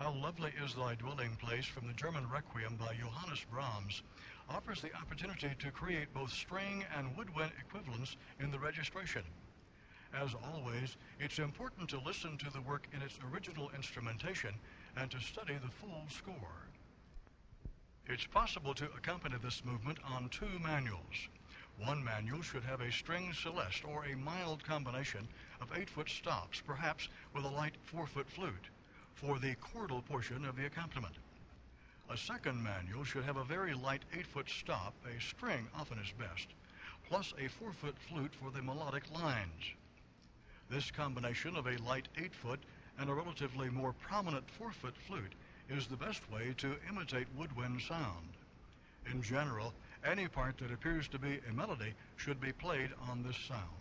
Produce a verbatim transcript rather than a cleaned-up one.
How Lovely Is Thy Dwelling Place from the German Requiem by Johannes Brahms offers the opportunity to create both string and woodwind equivalents in the registration. As always, it's important to listen to the work in its original instrumentation and to study the full score. It's possible to accompany this movement on two manuals. One manual should have a string celeste or a mild combination of eight-foot stops, perhaps with a light four-foot flute, for the chordal portion of the accompaniment. A second manual should have a very light eight-foot stop, a string often is best, plus a four-foot flute for the melodic lines. This combination of a light eight-foot and a relatively more prominent four-foot flute is the best way to imitate woodwind sound. In general, any part that appears to be a melody should be played on this sound.